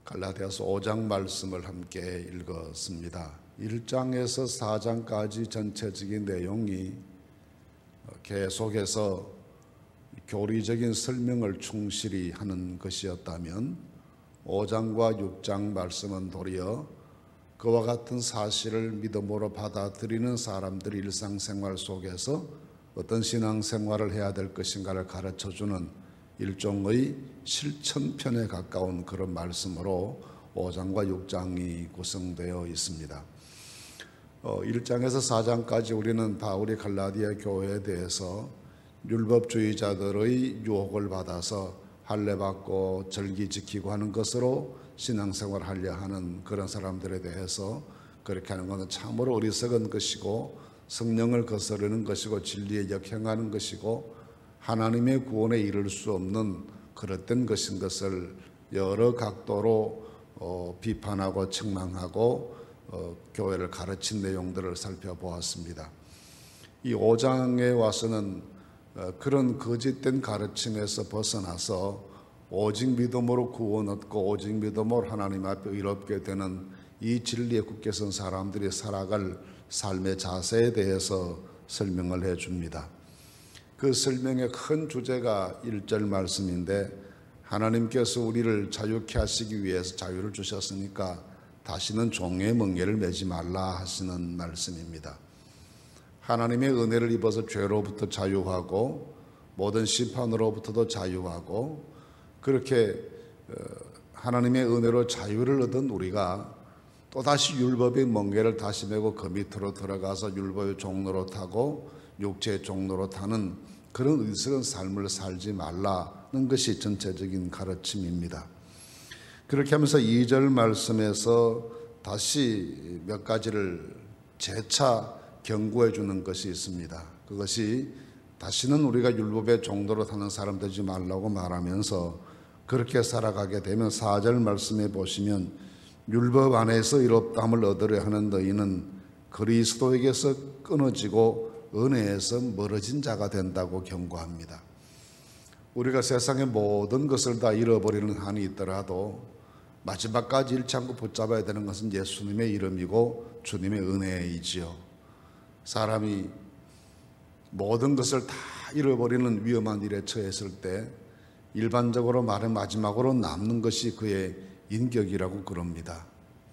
갈라디아서 5장 말씀을 함께 읽었습니다. 1장에서 4장까지 전체적인 내용이 계속해서 교리적인 설명을 충실히 하는 것이었다면 5장과 6장 말씀은 도리어 그와 같은 사실을 믿음으로 받아들이는 사람들이 일상생활 속에서 어떤 신앙생활을 해야 될 것인가를 가르쳐주는 일종의 실천편에 가까운 그런 말씀으로 5장과 6장이 구성되어 있습니다. 1장에서 4장까지 우리는 바울이 갈라디아 교회에 대해서 율법주의자들의 유혹을 받아서 할례받고 절기 지키고 하는 것으로 신앙생활을 하려 하는 그런 사람들에 대해서 그렇게 하는 것은 참으로 어리석은 것이고 성령을 거스르는 것이고 진리에 역행하는 것이고 하나님의 구원에 이를 수 없는 그릇된 것인 것을 여러 각도로 비판하고 책망하고 교회를 가르친 내용들을 살펴보았습니다. 이 5장에 와서는 그런 거짓된 가르침에서 벗어나서 오직 믿음으로 구원 얻고 오직 믿음으로 하나님 앞에 의롭게 되는 이 진리에 굳게 선 사람들이 살아갈 삶의 자세에 대해서 설명을 해줍니다. 그 설명의 큰 주제가 1절 말씀인데, 하나님께서 우리를 자유케 하시기 위해서 자유를 주셨으니까 다시는 종의 멍에를 매지 말라 하시는 말씀입니다. 하나님의 은혜를 입어서 죄로부터 자유하고 모든 심판으로부터도 자유하고, 그렇게 하나님의 은혜로 자유를 얻은 우리가 또다시 율법의 멍에를 다시 메고 그 밑으로 들어가서 율법의 종로로 타고 육체의 종로로 타는 그런 어리석은 삶을 살지 말라는 것이 전체적인 가르침입니다. 그렇게 하면서 2절 말씀에서 다시 몇 가지를 재차 경고해 주는 것이 있습니다. 그것이 다시는 우리가 율법의 종로로 타는 사람 되지 말라고 말하면서 그렇게 살아가게 되면 4절 말씀에 보시면 율법 안에서 의롭다함을 얻으려 하는 너희는 그리스도에게서 끊어지고 은혜에서 멀어진 자가 된다고 경고합니다. 우리가 세상의 모든 것을 다 잃어버리는 한이 있더라도 마지막까지 잃지 않고 붙잡아야 되는 것은 예수님의 이름이고 주님의 은혜이지요. 사람이 모든 것을 다 잃어버리는 위험한 일에 처했을 때 일반적으로 말해 마지막으로 남는 것이 그의 인격이라고 그럽니다.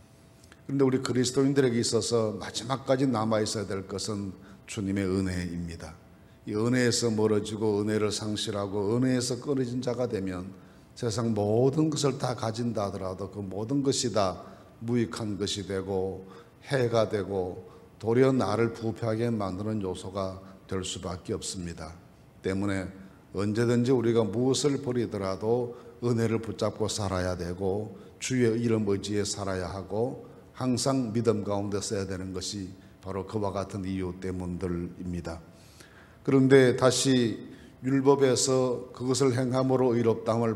그런데 우리 그리스도인들에게 있어서 마지막까지 남아있어야 될 것은 주님의 은혜입니다. 이 은혜에서 멀어지고 은혜를 상실하고 은혜에서 끊어진 자가 되면 세상 모든 것을 다 가진다 하더라도 그 모든 것이 다 무익한 것이 되고 해가 되고 도리어 나를 부패하게 만드는 요소가 될 수밖에 없습니다. 때문에 언제든지 우리가 무엇을 버리더라도 은혜를 붙잡고 살아야 되고 주의 이름 의지에 살아야 하고 항상 믿음 가운데 써야 되는 것이 바로 그와 같은 이유 때문들입니다. 그런데 다시 율법에서 그것을 행함으로 의롭다함을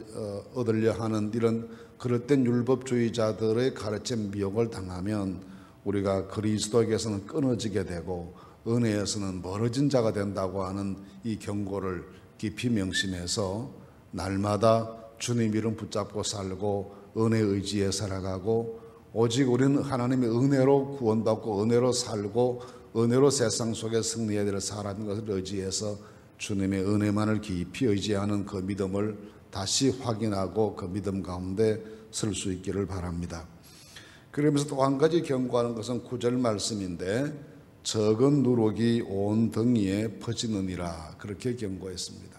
얻으려 하는 이런 그릇된 율법주의자들의 가르침 미혹을 당하면 우리가 그리스도에게서는 끊어지게 되고 은혜에서는 멀어진 자가 된다고 하는 이 경고를 깊이 명심해서 날마다 주님 이름 붙잡고 살고 은혜 의지에 살아가고 오직 우리는 하나님의 은혜로 구원받고 은혜로 살고 은혜로 세상 속에 승리해야 될 사람인 것을 의지해서 주님의 은혜만을 깊이 의지하는 그 믿음을 다시 확인하고 그 믿음 가운데 설 수 있기를 바랍니다. 그러면서 또 한 가지 경고하는 것은 9절 말씀인데, 적은 누룩이 온 덩이에 퍼지느니라 그렇게 경고했습니다.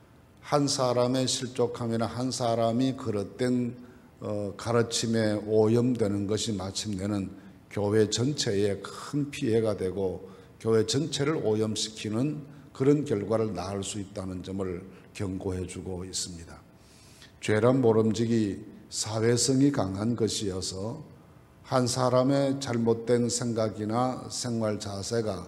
한 사람의 실족함이나 한 사람이 그릇된 가르침에 오염되는 것이 마침내는 교회 전체에 큰 피해가 되고 교회 전체를 오염시키는 그런 결과를 낳을 수 있다는 점을 경고해 주고 있습니다. 죄란 모름지기 사회성이 강한 것이어서 한 사람의 잘못된 생각이나 생활 자세가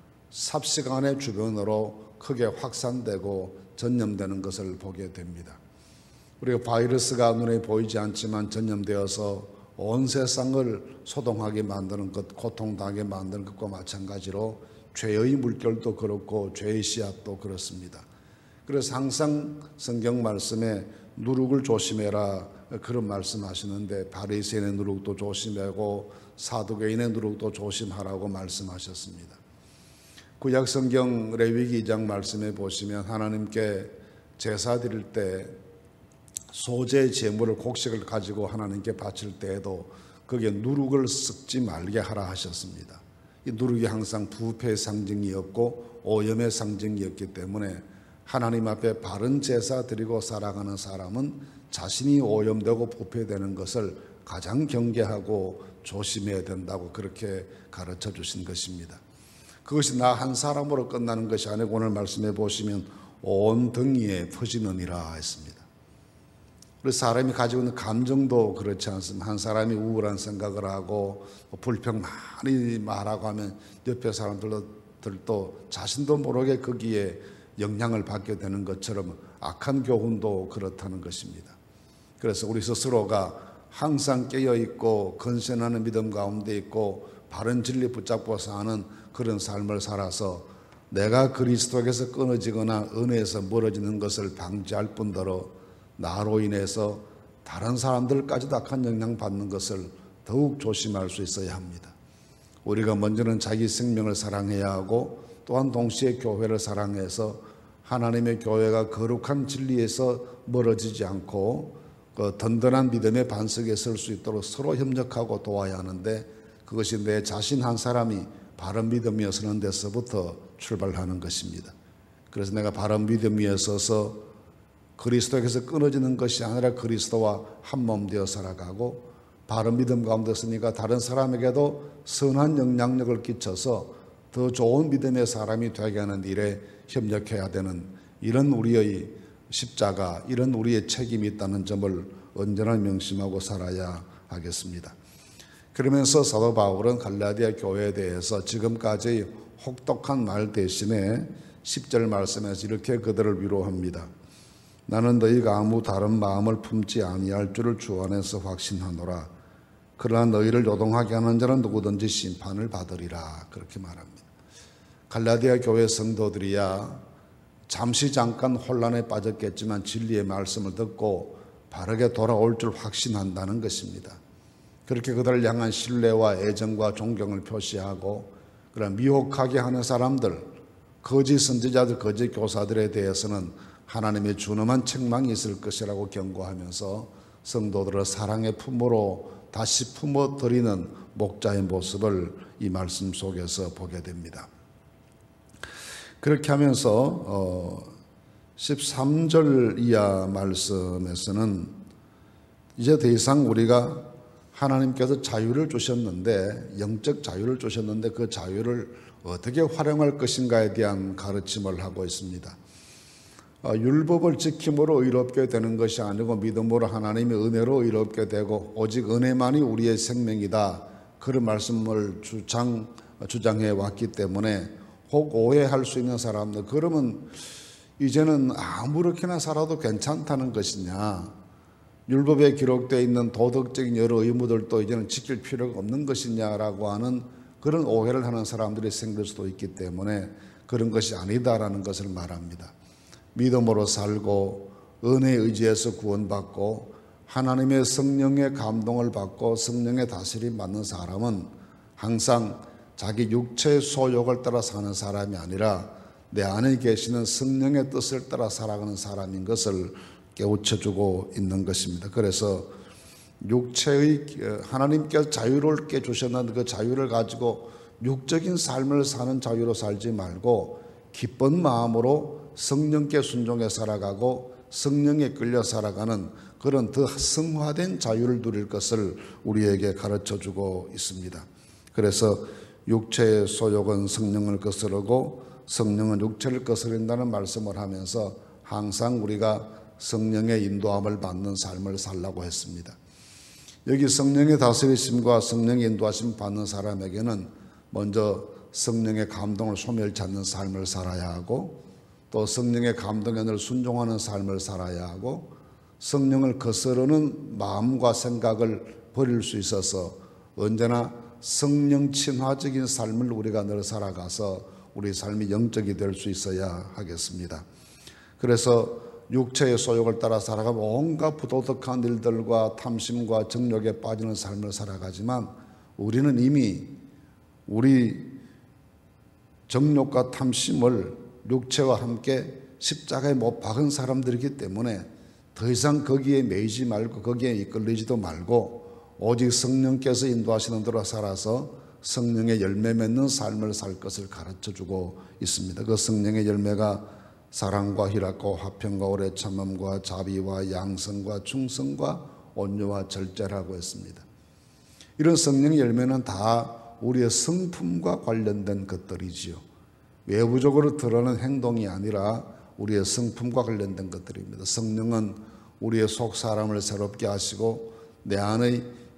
삽시간의 주변으로 크게 확산되고 전염되는 것을 보게 됩니다. 우리가 바이러스가 눈에 보이지 않지만 전염되어서 온 세상을 소동하게 만드는 것, 고통당하게 만드는 것과 마찬가지로 죄의 물결도 그렇고 죄의 씨앗도 그렇습니다. 그래서 항상 성경 말씀에 누룩을 조심해라 그런 말씀하시는데 바리새인의 누룩도 조심하고 사두개인의 누룩도 조심하라고 말씀하셨습니다. 구약 성경 레위기 2장 말씀에 보시면 하나님께 제사 드릴 때 소재 제물을 곡식을 가지고 하나님께 바칠 때에도 거기에 누룩을 섞지 말게 하라 하셨습니다. 이 누룩이 항상 부패의 상징이었고 오염의 상징이었기 때문에 하나님 앞에 바른 제사 드리고 살아가는 사람은 자신이 오염되고 부패되는 것을 가장 경계하고 조심해야 된다고 그렇게 가르쳐 주신 것입니다. 그것이 나 한 사람으로 끝나는 것이 아니고 오늘 말씀해 보시면 온 등이에 퍼지느니라 했습니다. 우리 사람이 가지고 있는 감정도 그렇지 않습니까? 한 사람이 우울한 생각을 하고 불평 많이 말하고 하면 옆에 사람들도 자신도 모르게 거기에 영향을 받게 되는 것처럼 악한 교훈도 그렇다는 것입니다. 그래서 우리 스스로가 항상 깨어있고 건전하는 믿음 가운데 있고 바른 진리 붙잡고 사는 그런 삶을 살아서 내가 그리스도에게서 끊어지거나 은혜에서 멀어지는 것을 방지할 뿐더러 나로 인해서 다른 사람들까지도 악한 영향 받는 것을 더욱 조심할 수 있어야 합니다. 우리가 먼저는 자기 생명을 사랑해야 하고 또한 동시에 교회를 사랑해서 하나님의 교회가 거룩한 진리에서 멀어지지 않고 그 든든한 믿음의 반석에 설 수 있도록 서로 협력하고 도와야 하는데 그것이 내 자신 한 사람이 바른 믿음 위에 서는 데서부터 출발하는 것입니다. 그래서 내가 바른 믿음 위에 서서 그리스도에게서 끊어지는 것이 아니라 그리스도와 한 몸 되어 살아가고 바른 믿음 가운데 있으니까 다른 사람에게도 선한 영향력을 끼쳐서 더 좋은 믿음의 사람이 되게 하는 일에 협력해야 되는 이런 우리의 십자가, 이런 우리의 책임이 있다는 점을 언제나 명심하고 살아야 하겠습니다. 그러면서 사도 바울은 갈라디아 교회에 대해서 지금까지 혹독한 말 대신에 10절 말씀에서 이렇게 그들을 위로합니다. 나는 너희가 아무 다른 마음을 품지 아니할 줄을 주 안에서 확신하노라. 그러나 너희를 요동하게 하는 자는 누구든지 심판을 받으리라. 그렇게 말합니다. 갈라디아 교회 성도들이야 잠시 잠깐 혼란에 빠졌겠지만 진리의 말씀을 듣고 바르게 돌아올 줄 확신한다는 것입니다. 그렇게 그들을 향한 신뢰와 애정과 존경을 표시하고 그런 미혹하게 하는 사람들, 거짓 선지자들, 거짓 교사들에 대해서는 하나님의 준엄한 책망이 있을 것이라고 경고하면서 성도들을 사랑의 품으로 다시 품어들이는 목자의 모습을 이 말씀 속에서 보게 됩니다. 그렇게 하면서 13절 이하 말씀에서는 이제 더 이상 우리가 하나님께서 자유를 주셨는데 영적 자유를 주셨는데 그 자유를 어떻게 활용할 것인가에 대한 가르침을 하고 있습니다. 율법을 지킴으로 의롭게 되는 것이 아니고 믿음으로 하나님의 은혜로 의롭게 되고 오직 은혜만이 우리의 생명이다. 그런 말씀을 주장해 왔기 때문에 혹 오해할 수 있는 사람들, 그러면 이제는 아무렇게나 살아도 괜찮다는 것이냐, 율법에 기록되어 있는 도덕적인 여러 의무들도 이제는 지킬 필요가 없는 것이냐라고 하는 그런 오해를 하는 사람들이 생길 수도 있기 때문에 그런 것이 아니다라는 것을 말합니다. 믿음으로 살고 은혜에 의지해서 구원받고 하나님의 성령의 감동을 받고 성령의 다스림 받는 사람은 항상 자기 육체의 소욕을 따라 사는 사람이 아니라 내 안에 계시는 성령의 뜻을 따라 살아가는 사람인 것을 깨우쳐주고 있는 것입니다. 그래서 육체의 하나님께서 자유롭게 주셨는데 그 자유를 가지고 육적인 삶을 사는 자유로 살지 말고 기쁜 마음으로 성령께 순종해 살아가고 성령에 끌려 살아가는 그런 더 성화된 자유를 누릴 것을 우리에게 가르쳐주고 있습니다. 그래서 육체의 소욕은 성령을 거스르고 성령은 육체를 거스른다는 말씀을 하면서 항상 우리가 성령의 인도함을 받는 삶을 살라고 했습니다. 여기 성령의 다스리심과 성령의 인도하심 받는 사람에게는 먼저 성령의 감동을 소멸치 않는 삶을 살아야 하고 또 성령의 감동에 늘 순종하는 삶을 살아야 하고 성령을 거스르는 마음과 생각을 버릴 수 있어서 언제나 성령 친화적인 삶을 우리가 늘 살아가서 우리 삶이 영적이 될 수 있어야 하겠습니다. 그래서 육체의 소욕을 따라 살아가면 온갖 부도덕한 일들과 탐심과 정욕에 빠지는 삶을 살아가지만 우리는 이미 우리 정욕과 탐심을 육체와 함께 십자가에 못 박은 사람들이기 때문에 더 이상 거기에 매이지 말고 거기에 이끌리지도 말고 오직 성령께서 인도하시는 대로 살아서 성령의 열매 맺는 삶을 살 것을 가르쳐주고 있습니다. 그 성령의 열매가 사랑과 희락과 화평과 오래 참음과 자비와 양성과 충성과 온유와 절제라고 했습니다. 이런 성령의 열매는 다 우리의 성품과 관련된 것들이지요. 외부적으로 드러나는 행동이 아니라 우리의 성품과 관련된 것들입니다. 성령은 우리의 속 사람을 새롭게 하시고 내 안의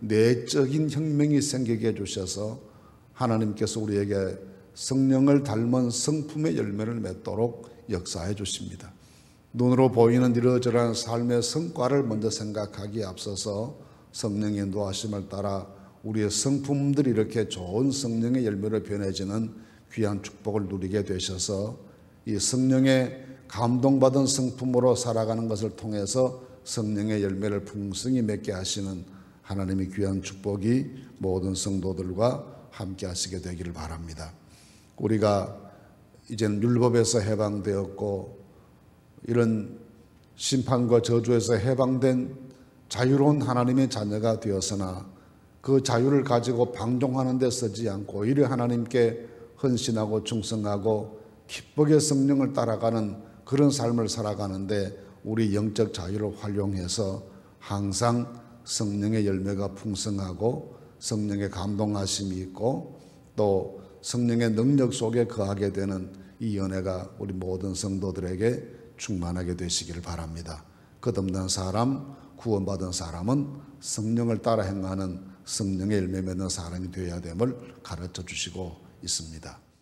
내적인 혁명이 생기게 해주셔서 하나님께서 우리에게 성령을 닮은 성품의 열매를 맺도록 역사해 주십니다. 눈으로 보이는 이러저러한 삶의 성과를 먼저 생각하기에 앞서서 성령의 인도하심을 따라 우리의 성품들이 이렇게 좋은 성령의 열매로 변해지는 귀한 축복을 누리게 되셔서 이 성령의 감동받은 성품으로 살아가는 것을 통해서 성령의 열매를 풍성히 맺게 하시는 하나님의 귀한 축복이 모든 성도들과 함께 하시게 되기를 바랍니다. 우리가 이제는 율법에서 해방되었고 이런 심판과 저주에서 해방된 자유로운 하나님의 자녀가 되었으나 그 자유를 가지고 방종하는 데 쓰지 않고 오히려 하나님께 헌신하고 충성하고 기쁘게 성령을 따라가는 그런 삶을 살아가는데 우리 영적 자유를 활용해서 항상 성령의 열매가 풍성하고 성령의 감동하심이 있고 또 성령의 능력 속에 거하게 되는 이 은혜가 우리 모든 성도들에게 충만하게 되시기를 바랍니다. 끝없는 사람, 구원받은 사람은 성령을 따라 행하는 성령의 열매 맺는 사람이 되어야 됨을 가르쳐 주시고 있습니다.